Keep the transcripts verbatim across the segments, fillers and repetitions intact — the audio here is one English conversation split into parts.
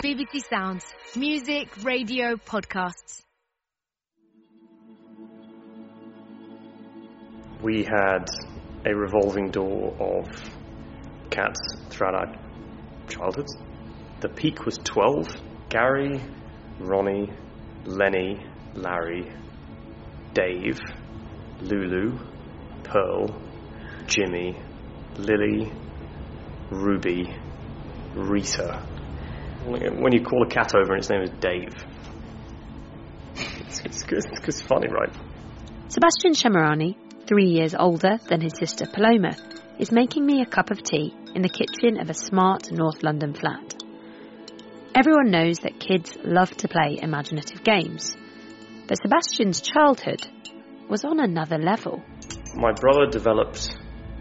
B B C Sounds. Music, radio, podcasts. We had a revolving door of cats throughout our childhoods. The peak was twelve. Gary, Ronnie, Lenny, Larry, Dave, Lulu, Pearl, Jimmy, Lily, Ruby, Rita. When you call a cat over and its name is Dave, it's, it's, it's, it's funny, right? Sebastian Shemirani, three years older than his sister Paloma, is making me a cup of tea in the kitchen of a smart North London flat. Everyone knows that kids love to play imaginative games, but Sebastian's childhood was on another level. My brother developed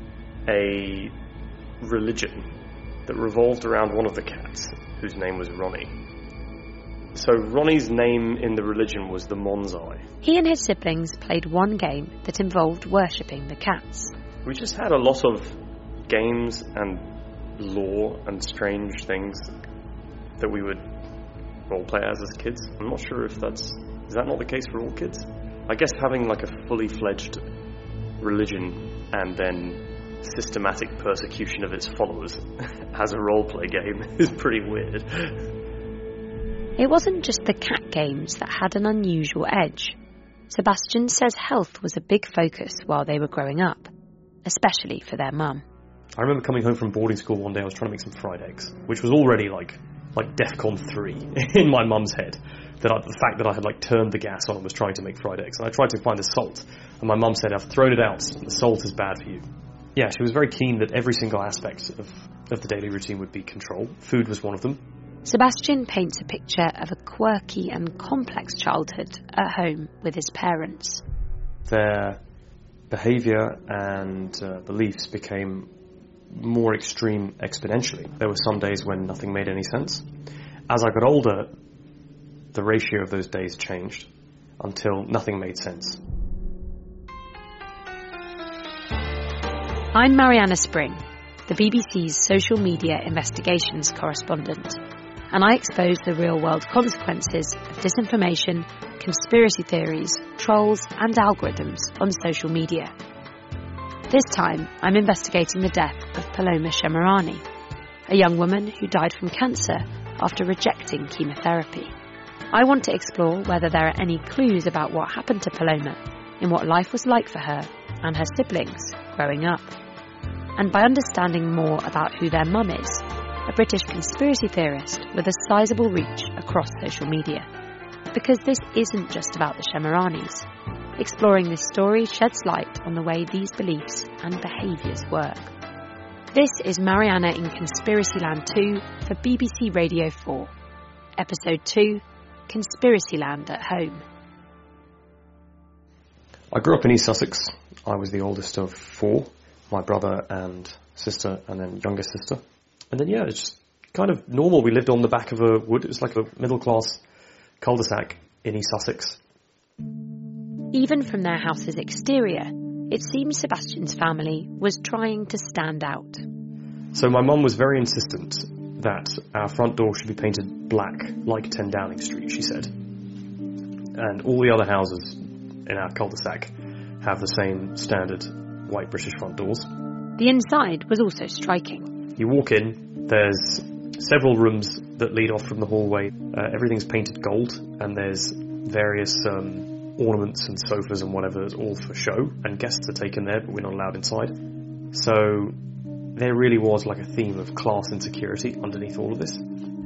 a religion that revolved around one of the cats, whose name was Ronnie. So Ronnie's name in the religion was the Monzai. He and his siblings played one game that involved worshipping the cats. We just had a lot of games and lore and strange things that we would role play as as kids. I'm not sure if that's... Is that not the case for all kids? I guess having like a fully fledged religion and then systematic persecution of its followers as a role-play game is pretty weird. It wasn't just the cat games that had an unusual edge. Sebastian says health was a big focus while they were growing up, especially for their mum. I remember coming home from boarding school one day. I was trying to make some fried eggs, which was already like like DEFCON three in my mum's head. That I, the fact that I had like turned the gas on and was trying to make fried eggs, and I tried to find the salt, and my mum said, "I've thrown it out. The salt is bad for you." Yeah, she was very keen that every single aspect of, of the daily routine would be controlled. Food was one of them. Sebastian paints a picture of a quirky and complex childhood at home with his parents. Their behaviour and uh, beliefs became more extreme exponentially. There were some days when nothing made any sense. As I got older, the ratio of those days changed until nothing made sense. I'm Mariana Spring, the B B C's social media investigations correspondent, and I expose the real-world consequences of disinformation, conspiracy theories, trolls and algorithms on social media. This time, I'm investigating the death of Paloma Shemirani, a young woman who died from cancer after rejecting chemotherapy. I want to explore whether there are any clues about what happened to Paloma in what life was like for her and her siblings growing up. And by understanding more about who their mum is, a British conspiracy theorist with a sizable reach across social media. Because this isn't just about the Shemiranis. Exploring this story sheds light on the way these beliefs and behaviours work. This is Mariana in Conspiracyland two for B B C Radio four. Episode two, Conspiracyland at Home. I grew up in East Sussex. I was the oldest of four. My brother and sister, and then youngest sister. And then, yeah, it's just kind of normal. We lived on the back of a wood. It was like a middle-class cul-de-sac in East Sussex. Even from their house's exterior, it seems Sebastian's family was trying to stand out. So my mum was very insistent that our front door should be painted black, like ten Downing Street, she said. And all the other houses in our cul-de-sac have the same standard white British front doors. The inside was also striking. You walk in, there's several rooms that lead off from the hallway. Uh, everything's painted gold, and there's various um, ornaments and sofas and whatever. It's all for show, and guests are taken there, but we're not allowed inside. So there really was like a theme of class insecurity underneath all of this.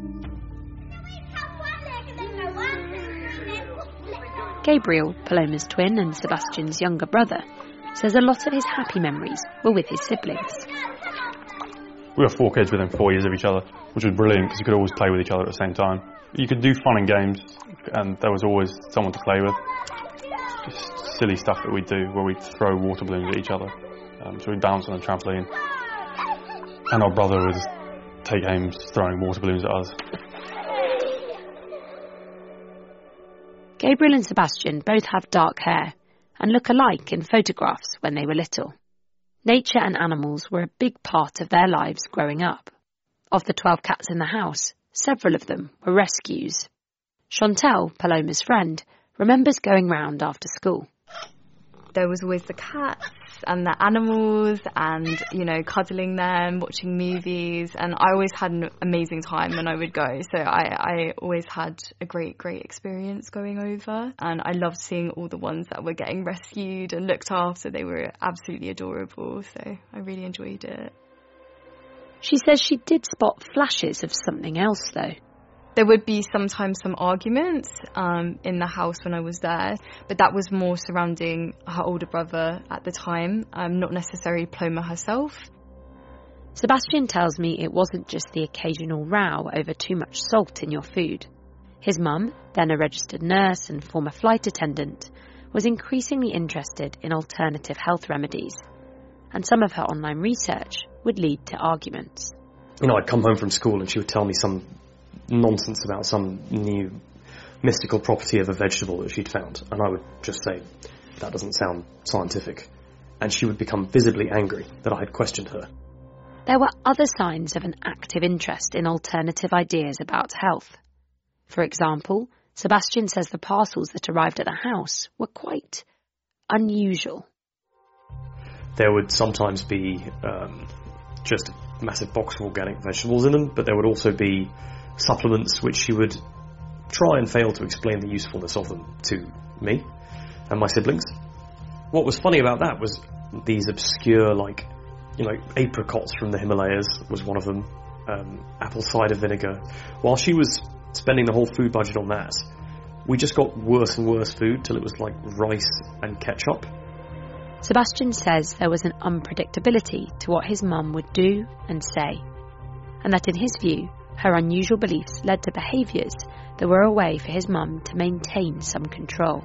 Gabriel, Paloma's twin and Sebastian's younger brother, says a lot of his happy memories were with his siblings. We were four kids within four years of each other, which was brilliant because you could always play with each other at the same time. You could do fun and games, and there was always someone to play with. Just silly stuff that we'd do where we'd throw water balloons at each other. Um, so we'd bounce on a trampoline, and our brother would take aim throwing water balloons at us. Gabriel and Sebastian both have dark hair and look alike in photographs when they were little. Nature and animals were a big part of their lives growing up. Of the twelve cats in the house, Several of them were rescues. Chantel, Paloma's friend, remembers going round after school. There was always the cats and the animals and, you know, cuddling them, watching movies. And I always had an amazing time when I would go. So I, I always had a great, great experience going over. And I loved seeing all the ones that were getting rescued and looked after. They were absolutely adorable. So I really enjoyed it. She says she did spot flashes of something else, though. There would be sometimes some arguments um, in the house when I was there, but that was more surrounding her older brother at the time, um, not necessarily Paloma herself. Sebastian tells me it wasn't just the occasional row over too much salt in your food. His mum, then a registered nurse and former flight attendant, was increasingly interested in alternative health remedies, and some of her online research would lead to arguments. You know, I'd come home from school and she would tell me some nonsense about some new mystical property of a vegetable that she'd found, and I would just say, that doesn't sound scientific, and she would become visibly angry that I had questioned her. There were other signs of an active interest in alternative ideas about health. For example, Sebastian says the parcels that arrived at the house were quite unusual. There would sometimes be um, just a massive box of organic vegetables in them, but there would also be supplements which she would try and fail to explain the usefulness of them to me and my siblings. What was funny about that was these obscure, like, you know, apricots from the Himalayas was one of them, um, apple cider vinegar. While she was spending the whole food budget on that, we just got worse and worse food till it was like rice and ketchup. Sebastian says there was an unpredictability to what his mum would do and say, and that in his view, her unusual beliefs led to behaviours that were a way for his mum to maintain some control.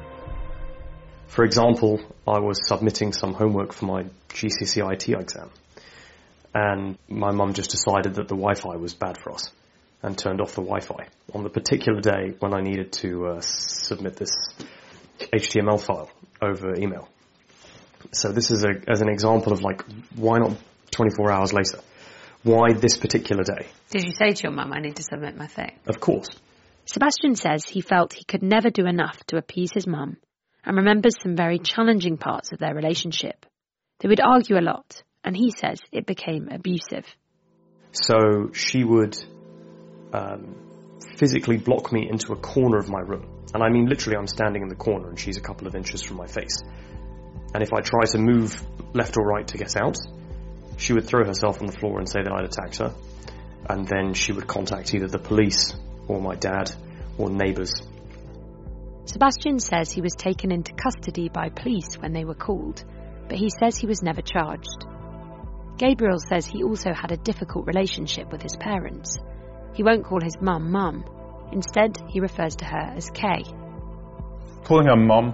For example, I was submitting some homework for my G C S E I T exam, and my mum just decided that the Wi-Fi was bad for us and turned off the Wi-Fi on the particular day when I needed to uh, submit this H T M L file over email. So this is a, as an example of, like, why not twenty-four hours later? Why this particular day? Did you say to your mum, I need to submit my thing? Of course. Sebastian says he felt he could never do enough to appease his mum, and remembers some very challenging parts of their relationship. They would argue a lot, and he says it became abusive. So she would um, physically block me into a corner of my room. And I mean literally I'm standing in the corner and she's a couple of inches from my face. And if I try to move left or right to get out, she would throw herself on the floor and say that I'd attacked her. And then she would contact either the police or my dad or neighbours. Sebastian says he was taken into custody by police when they were called, but he says he was never charged. Gabriel says he also had a difficult relationship with his parents. He won't call his mum mum. Instead, he refers to her as Kay. Calling her mum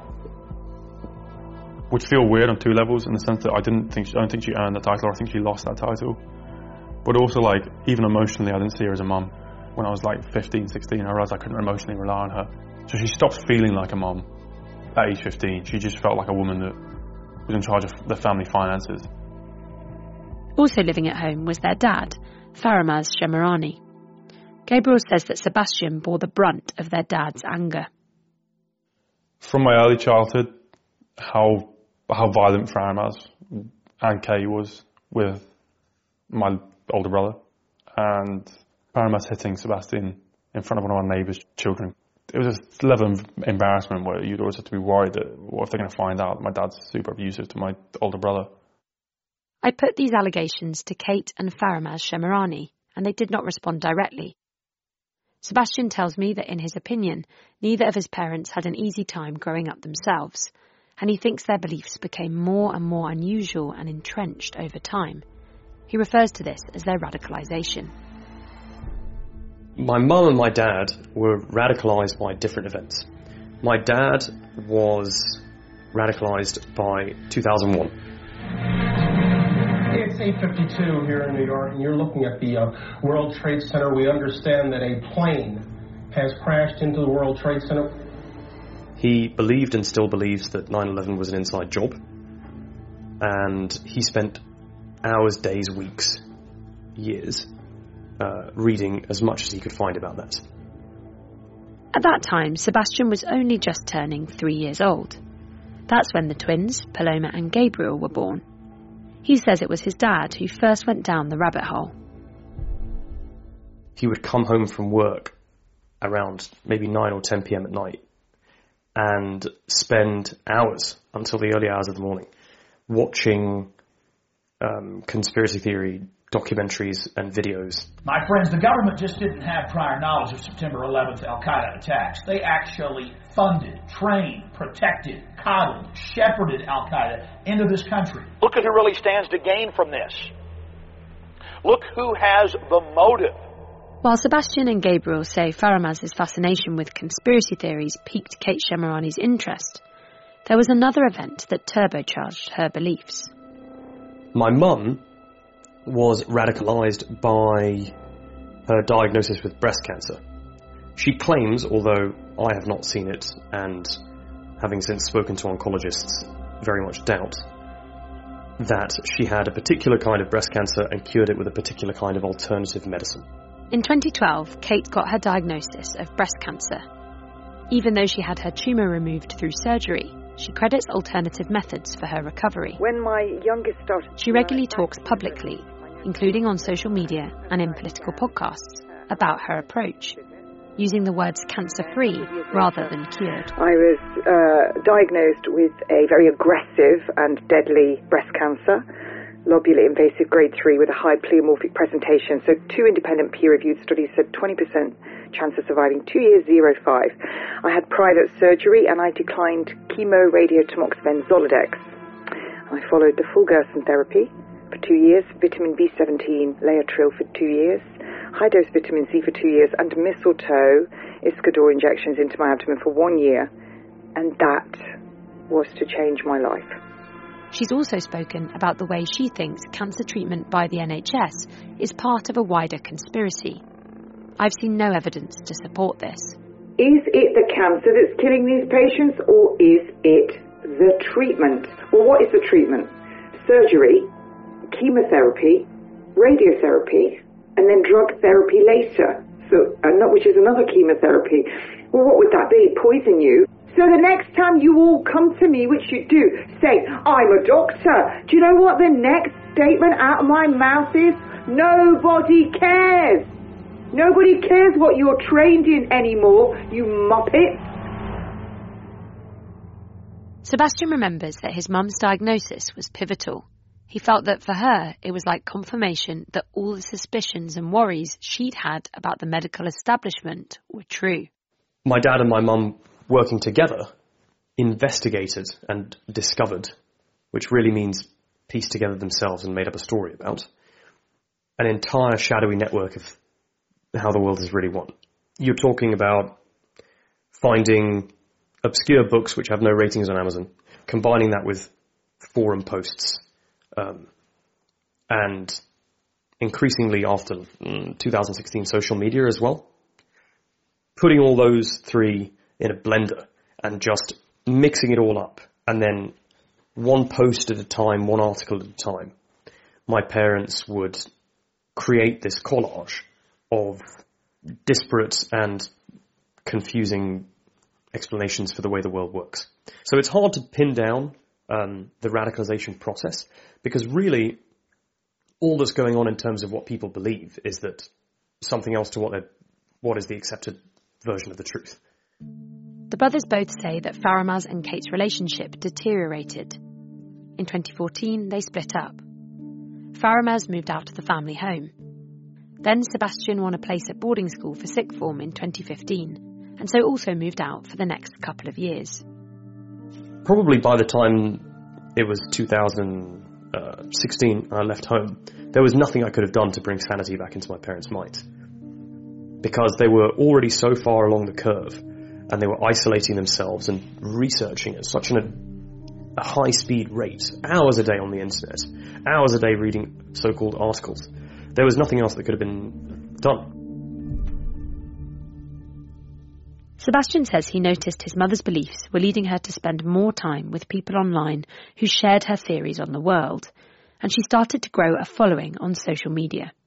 would feel weird on two levels, in the sense that I didn't think she, I don't think she earned the title, or I think she lost that title. But also, like, even emotionally, I didn't see her as a mum. When I was like fifteen, sixteen, I realised I couldn't emotionally rely on her. So she stopped feeling like a mum at age fifteen. She just felt like a woman that was in charge of the family finances. Also living at home was their dad, Faramaz Shemirani. Gabriel says that Sebastian bore the brunt of their dad's anger. From my early childhood, how how violent Faramaz and Kay was with my older brother, and Faramaz hitting Sebastian in front of one of our neighbours' children. It was a level of embarrassment where you'd always have to be worried that what if they're going to find out that my dad's super abusive to my older brother. I put these allegations to Kate and Faramaz Shemirani, and they did not respond directly. Sebastian tells me that in his opinion, neither of his parents had an easy time growing up themselves, and he thinks their beliefs became more and more unusual and entrenched over time. He refers to this as their radicalisation. My mum and my dad were radicalised by different events. My dad was radicalised by two thousand one. It's eight fifty-two here in New York, and you're looking at the uh, World Trade Center. We understand that a plane has crashed into the World Trade Center. He believed and still believes that nine eleven was an inside job, and he spent hours, days, weeks, years uh, reading as much as he could find about that. At that time, Sebastian was only just turning three years old. That's when the twins, Paloma and Gabriel, were born. He says it was his dad who first went down the rabbit hole. He would come home from work around maybe nine or ten p.m. at night and spend hours until the early hours of the morning watching um, conspiracy theory documentaries and videos. My friends, the government just didn't have prior knowledge of September eleventh Al-Qaeda attacks. They actually funded, trained, protected, coddled, shepherded Al-Qaeda into this country. Look at who really stands to gain from this. Look who has the motive. While Sebastian and Gabriel say Faramaz's fascination with conspiracy theories piqued Kate Shemirani's interest, there was another event that turbocharged her beliefs. My mum was radicalised by her diagnosis with breast cancer. She claims, although I have not seen it, and having since spoken to oncologists, very much doubt, that she had a particular kind of breast cancer and cured it with a particular kind of alternative medicine. In twenty twelve, Kate got her diagnosis of breast cancer. Even though she had her tumour removed through surgery, she credits alternative methods for her recovery. When my youngest started... She regularly talks publicly, including on social media and in political podcasts, about her approach, using the words cancer-free rather than cured. I was uh, diagnosed with a very aggressive and deadly breast cancer, lobulate invasive grade three with a high pleomorphic presentation. So two independent peer-reviewed studies said twenty percent chance of surviving, two years, zero, five. I had private surgery and I declined chemo, radiotamoxifen, Zoladex. I followed the full Gerson therapy for two years, vitamin B seventeen, Laetrile for two years, high-dose vitamin C for two years, and mistletoe Iscador injections into my abdomen for one year. And that was to change my life. She's also spoken about the way she thinks cancer treatment by the N H S is part of a wider conspiracy. I've seen no evidence to support this. Is it the cancer that's killing these patients, or is it the treatment? Well, what is the treatment? Surgery, chemotherapy, radiotherapy, and then drug therapy later, so uh, not, which is another chemotherapy. Well, what would that be? Poison you? So the next time you all come to me, which you do, say, I'm a doctor. Do you know what the next statement out of my mouth is? Nobody cares. Nobody cares what you're trained in anymore, you muppet. Sebastian remembers that his mum's diagnosis was pivotal. He felt that for her, it was like confirmation that all the suspicions and worries she'd had about the medical establishment were true. My dad and my mum, working together, investigated and discovered, which really means pieced together themselves and made up a story about, an entire shadowy network of how the world is really won. You're talking about finding obscure books which have no ratings on Amazon, combining that with forum posts, um, and increasingly after mm, two thousand sixteen social media as well, putting all those three in a blender and just mixing it all up, and then one post at a time, one article at a time, my parents would create this collage of disparate and confusing explanations for the way the world works. So it's hard to pin down um, the radicalization process, because really all that's going on in terms of what people believe is that something else to what they what is the accepted version of the truth. The brothers both say that Faramaz and Kate's relationship deteriorated. In twenty fourteen, they split up. Faramaz moved out of the family home. Then Sebastian won a place at boarding school for sixth form in twenty fifteen, and so also moved out for the next couple of years. Probably by the time it was two thousand sixteen and I left home, there was nothing I could have done to bring sanity back into my parents' minds, because they were already so far along the curve and they were isolating themselves and researching at such an, a high-speed rate, hours a day on the internet, hours a day reading so-called articles. There was nothing else that could have been done. Sebastian says he noticed his mother's beliefs were leading her to spend more time with people online who shared her theories on the world, and she started to grow a following on social media.